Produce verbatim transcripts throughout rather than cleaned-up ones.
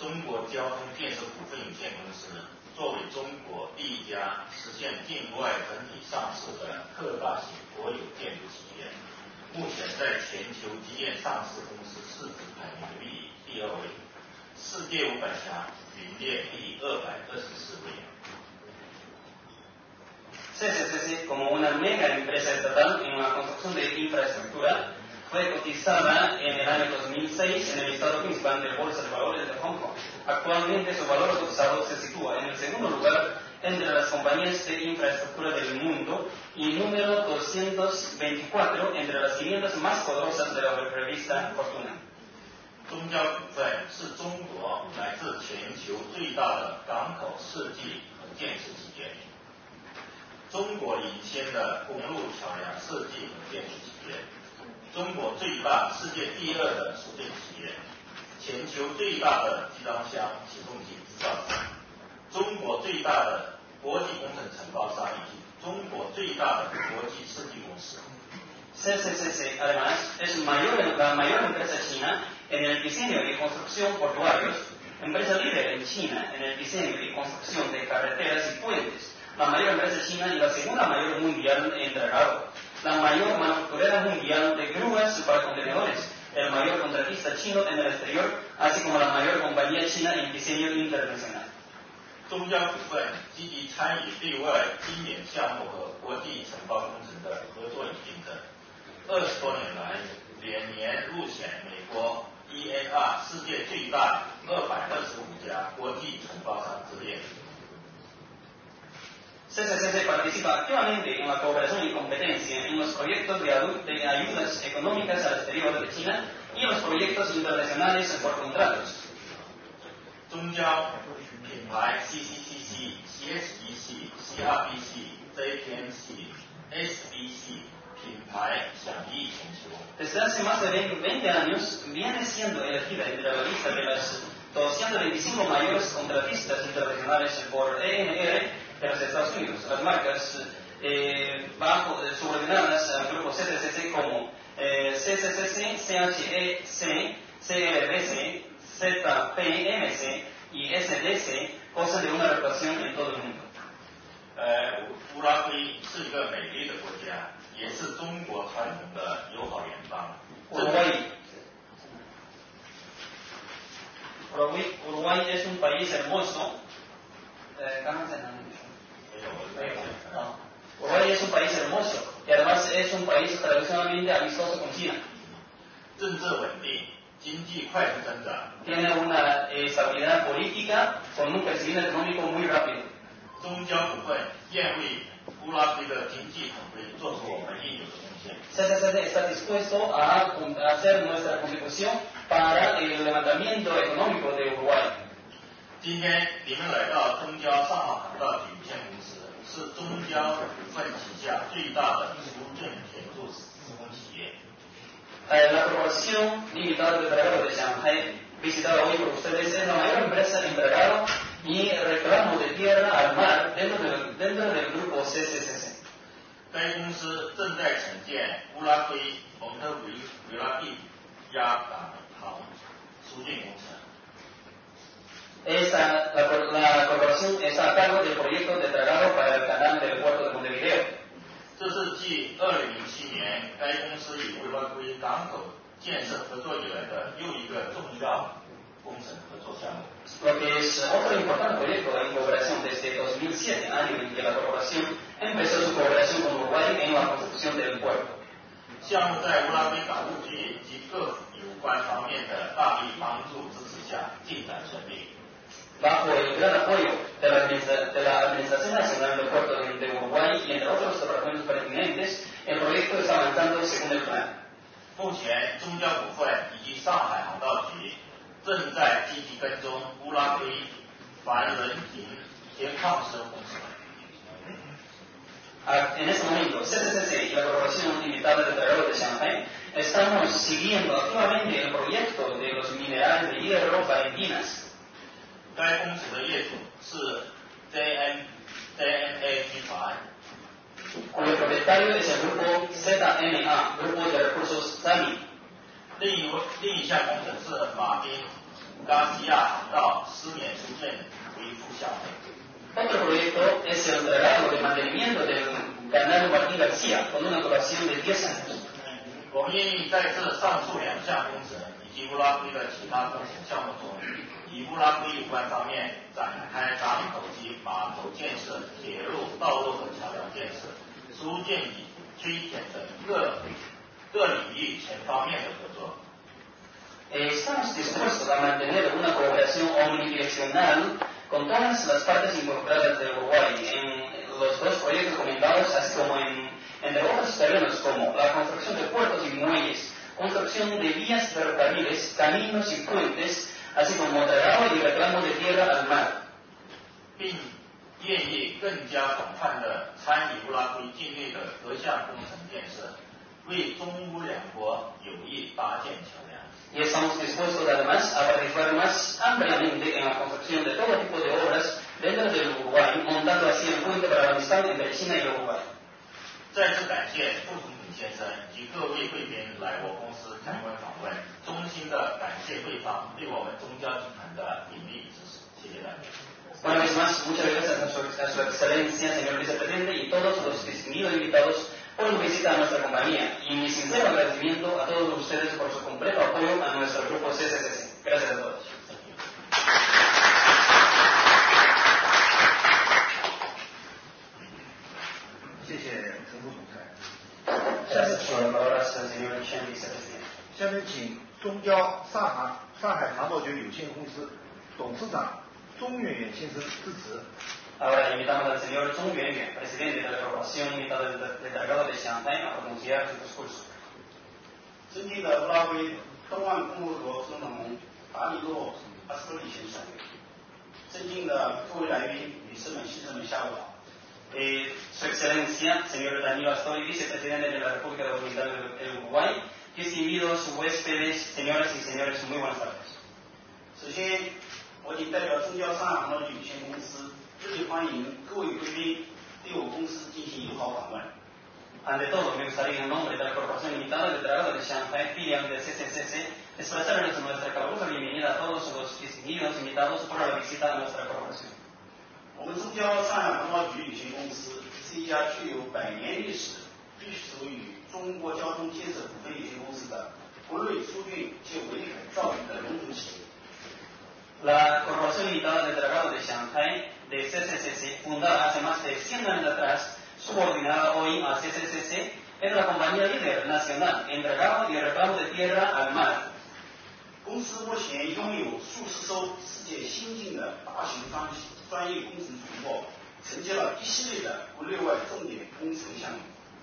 中国交通建设股份有限公司作为中国第一家实现境外整体上市的特大型国有建筑企业，目前在全球基建上市公司市值排名第第二位，世界五百强名列第二百二十四位。 C C C C, como una mega empresa estatal en la construcción de infraestructura, fue cotizada en el año dos mil seis en el listado principal de la Bolsa de Valores de Hong Kong. Actualmente su valor cotizado se sitúa en el segundo lugar entre las compañías de infraestructura del mundo y número doscientos veinticuatro entre las quinientas más poderosas de la revista Fortuna. 中交股份是中国乃至全球最大的港口设计和建设企业，中国领先的公路桥梁设计和建设企业，中国最大、世界第二的水电企业，全球最大的集装箱起重机制造商，中国最大的国际工程承包商以及中国最大的国际设计公司。 C C C C, además, es mayor, la mayor empresa china en el diseño y construcción portuarios, empresa líder en China en el diseño y construcción de carreteras y puentes, la mayor empresa china y la segunda mayor mundial en dragado, la mayor manufacturera mundial de grúas para contenedores, el mayor contratista chino en el exterior, así como la mayor compañía china en diseño internacional. 中交股份积极参与对外经典项目和国际承包工程的合作与竞争，二十多年来连年入选美国 E N R 世界最大二百二十五家国际承包商之列。 C C C C participa activamente en la cooperación y competencia en los proyectos de, de ayudas económicas al exterior de China y en los proyectos internacionales por contratos. 中交品牌 C C C C、C S E C、C R B C、J P M C、S B C 品牌享誉全球。 Desde hace más de veinte años viene siendo elegida entre la lista de las doscientos veinticinco mayores contratistas internacionales por E N R de los Estados Unidos. Las marcas eh, bajo, eh, subordinadas al grupo C C C C como eh, C C C C, C H E C, C L B C, Z P M C y S D C gozan de una reputación en todo el mundo. 呃，乌拉圭是一个美丽的国家，也是中国传统的友好远方。 Uruguay. Uruguay, Uruguay es un país hermoso. Eh, no. Uruguay es un país hermoso y además es un país tradicionalmente amistoso con China. 政治稳定，经济快速增长。 Tiene una eh, estabilidad política con un crecimiento económico muy rápido. 中交股份愿为乌拉圭的经济腾飞做出我们应有的贡献。 C C C C está dispuesto a, a hacer nuestra contribución para el levantamiento económico de Uruguay. 今天你们来到中交上海航道局有限公司，是中交股份旗下最大的输政铁路施工企业。 Eh, la Corporación Limitada de Dragado de Shanghai, visitada hoy por ustedes, es la mayor empresa en dragado y reclamo de tierra al mar dentro del, dentro del grupo C C C C. 该公司正在承建乌拉圭蒙特维维拉蒂亚港航输建工程。 Esta, la, la corporación está a cargo del proyecto de dragado para el canal del puerto de Montevideo. 这是继二零零七年该公司与乌拉圭港口建设合作以来的又一个重要工程合作项目。 Lo que es otro importante proyecto en cooperación desde dos mil siete, año en que la corporación empezó su cooperación con Uruguay en la construcción del puerto. 项目在乌拉圭港务局及各有关方面的大力帮助支持下进展顺利。 Bajo el gran apoyo de la, de la Administración Nacional del Puerto de, de Uruguay y entre otros departamentos pertinentes, el proyecto está avanzando según el plan. 目前，中交股份以及上海航道局正在积极跟踪乌拉圭凡人亭铁矿石工程。 En este momento, C C C C y la Corporación Limitada de Dragado de Shanghai estamos siguiendo activamente el proyecto de los minerales de hierro Valentínas. 该工程的业主是 J N J N A 集团， cuyo propietario es el grupo Z M A, Grupo de Recursos S A M I. 另一另一项工程是马丁加西亚航道十年初建恢复项目。 Otro proyecto es el dragado de mantenimiento del canal Martín García, con una duración de diez años. 我们愿意在这上述两项工程以及乌拉圭的其他工程项目中，以乌拉圭有关方面展开港口及码头建设、铁路、道路和桥梁建设，逐渐以推展等各各领域全方面的合作。 Estamos dispuestos a mantener una cooperación omnidireccional con todas las partes involucradas del Uruguay en los dos proyectos comentados, así como en, entre otros terrenos como la construcción de puertos y muelles, construcción de vías ferrocarriles, caminos y puentes, así como dragado y reclamo de tierra al mar. 并愿意更加广泛地参与乌拉圭境内的各项工程建设，为中乌两国有益搭建桥梁。 Y estamos dispuestos además a participar más ampliamente en la construcción de todo tipo de obras dentro del Uruguay, montando así el puente para la amistad entre China y Uruguay. 再次感谢副总统先生及各位贵宾来我公司参观访问，衷心的感谢贵方对我们中交集团的鼎力支持，谢谢大家。 Una vez más, muchas gracias a su, a su excelencia, señor vicepresidente, y todos los distinguidos invitados por su visita a nuestra compañía, y mi sincero agradecimiento a todos ustedes por su completo apoyo a nuestro grupo C C C C. Gracias a todos. 谢谢陈副总裁。 Gracias por las palabras al señor Chen, vicepresidente. 下面请中交上海上海航贸局有限公司董事长钟远远先生致辞。 Ahora invitamos al señor Zhong Yuanyuan, presidente de la Corporación Limitada del Dragado de Shanghái, a pronunciar su discurso. 尊敬的乌拉圭东岸共和国总统达里洛·阿斯托利先生，尊敬的各位来宾、女士们、先生们，下午好。 Eh, su excelencia, señor Danilo Astori, vicepresidente de la República Dominicana del Uruguay, distinguidos huéspedes, señoras y señores, muy buenas tardes. 首先，我谨代表中交上海航贸局有限公司，热烈欢迎各位贵宾对我公司进行友好访问。 Ante todo, me gustaría en nombre de la Corporación Limitada del Dragado de Shanghái, filial de C C C C, expresarles nuestra calurosa bienvenida a todos los distinguidos invitados por la visita a nuestra corporación. 我们中交上海航贸局有限公司是一家具有百年历史、隶属于中国交通建设股份有限公司的国内疏运及围海造运的龙头企业。 La Corporación Limitada del Dragado de Shanghái, de C C C C, fundada hace más de cien años atrás, subordinada hoy a C C C C, es la compañía líder nacional en dragado y reclamo de tierra al mar. 公司目前拥有数十艘世界先进的大型专专业工程船舶，承接了一系列的国内外重点工程项目。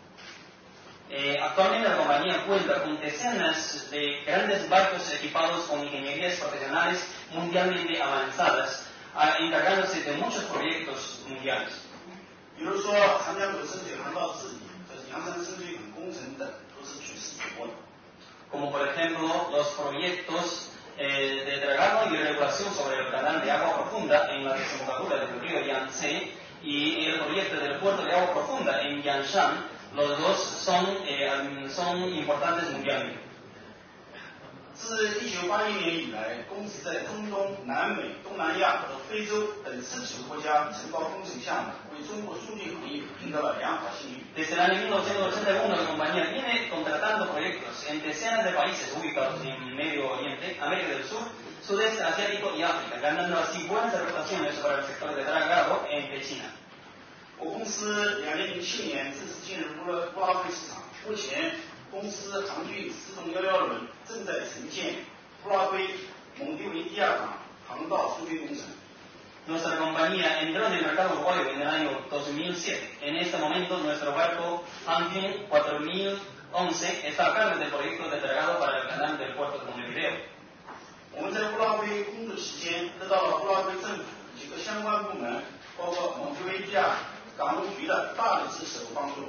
Eh, actualmente la compañía cuenta con decenas de grandes barcos equipados con ingenierías profesionales mundialmente avanzadas, a, encargándose de muchos proyectos mundiales. 比如说长江口深水航道治理和洋山深水港工程等，都是举世瞩目的。 Como por ejemplo los proyectos eh, de dragado y regulación sobre el canal de agua profunda en la desembocadura del río Yangtze y el proyecto del puerto de agua profunda en Yanshan, los dos son, eh, son importantes mundialmente. 自一九八一年以来，公司在中东、南美、东南亚和非洲等十几个国家承包工程项目，为中国输运行业赢得了良好信誉。 Desde el año mil novecientos ochenta y uno la compañía viene contratando proyectos en decenas de países ubicados en Medio Oriente, América del Sur, Sudeste Asiático y África, ganando así buenas reputaciones para el sector de dragado entre China. 我公司两千零七年正式进入乌拉乌拉圭市场，目前公司航运四栋幺幺轮正在承建乌拉圭蒙蒂维第二港航道输运工程。 Nuestra compañía entró en el mercado uruguayo en el año dos mil siete. En este momento, nuestro barco Hanjin cuatro mil once está a cargo del proyecto de dragado para el canal del puerto de Montevideo. 我们在乌拉圭工作期间，得到了乌拉圭政府几个相关部门，包括蒙蒂维第二港务局的大力支持和帮助。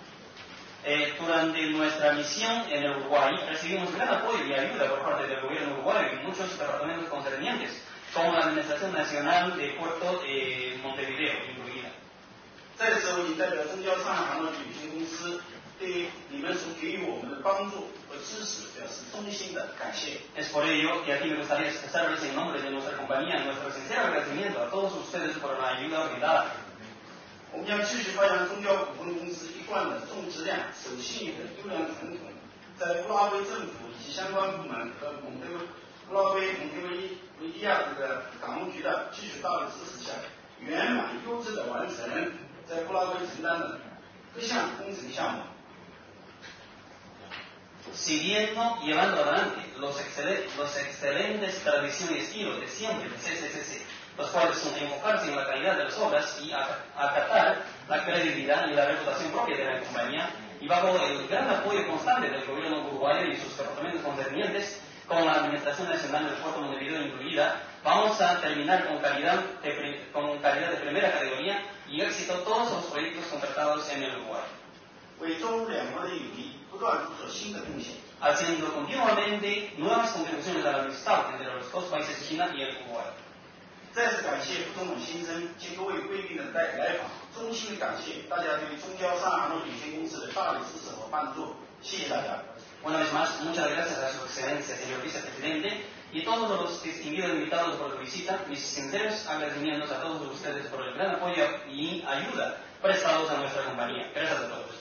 Eh, durante nuestra misión en el Uruguay, recibimos gran apoyo y ayuda por parte del gobierno uruguayo en muchos departamentos concernientes, como la Administración Nacional de Puerto eh, Montevideo incluida. 在此，我谨代表中交上海航贸局有限公司， 对你们所给予我们的帮助和支持表示衷心的感谢。 Es por ello que aquí me gustaría expresarles en nombre de nuestra compañía nuestro sincero agradecimiento a todos ustedes por la ayuda brindada. 我们将继续发扬宗教股份公司一贯的重质量、守信誉的优良传统，在布拉圭政府以及相关部门和蒙特维布拉圭蒙特维维利亚这个港务局的继续大力支持下，圆满优质的完成在布拉圭承担的各项工程项目。 Siguiendo llevando adelante los, excel los excelentes tradiciones y estilos de siempre de C C C C, los cuales son enfocarse en la calidad de las obras y acatar la credibilidad y la reputación propia de la compañía, y bajo el gran apoyo constante del gobierno uruguayo y sus departamentos concernientes, con la Administración Nacional del Puerto Montevideo incluida, vamos a terminar con calidad de, con calidad de primera categoría y éxito todos los proyectos contratados en el Uruguay. 为中日两国的友谊不断做出新的贡献， haciendo continuamente nuevas contribuciones a la amistad entre los dos países, China y el Uruguay. 再次感谢副总统先生及各位贵宾的来来访，衷心的感谢大家对中交上航路有限公司的大力支持和帮助，谢谢大家。 Una vez más, muchas gracias a su excelencia, señor vicepresidente, y todos los distinguidos invitados por la visita. Mis sinceros agradecimientos a todos ustedes por el gran apoyo y ayuda prestados a nuestra compañía. Gracias a todos.